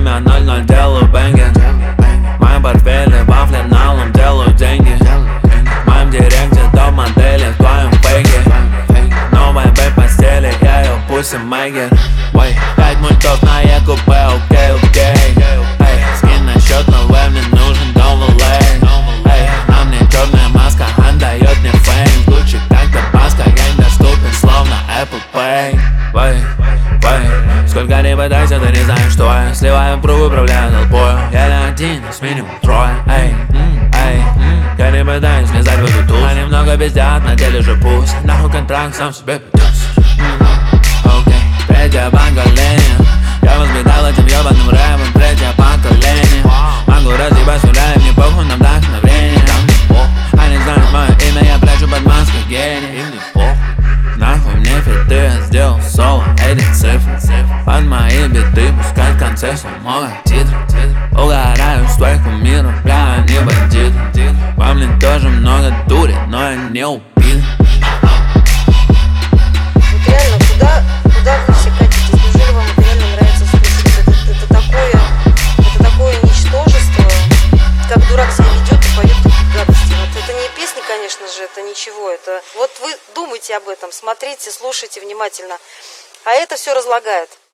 время 00 делаю бенги. Мои портфели во флиналом делаю деньги. В моем директе топ-модели, в твоем фейке. Новая бэй постели, я ее пусть и мейгер. 5 мультов на ЕКП, окей. Скинь на счет, но мне нужен доволей. На мне черная маска, отдает мне фейм. Гуччи как Табаско, я недоступен, словно Apple Pay. Сколько не пытайся, ты не знаешь, что я. Сливаю в пруг, управляю толпою. Я не один, с минимум трое. Я не пытаюсь влезать в эту туз. А немного пиздят, на деле же пусть. Нахуй контракт, сам себе придётся. Окей, третье поколение. Я воспитал этим ебаным рэпом. Третье поколение. Могу разъебать с нуля, и мне похуй на вдохновение. Они знают мое имя, я прячу под маской гений. Нахуй мне фиты, я сделал соло, эти цифры. Под мои биты, пускай в конце самого титра. Угораю с твоих кумиров, бля, они бандиты. Во мне тоже много дури, но я не убит. Вот реально, куда вы все катитесь? Неужели вам это реально нравится слушать? Это такое ничтожество. Как дурак себя ведет и поет такие гадости. Вот это не песни, конечно же, это ничего. Это вот вы думайте об этом, смотрите, слушайте внимательно. А это все разлагает.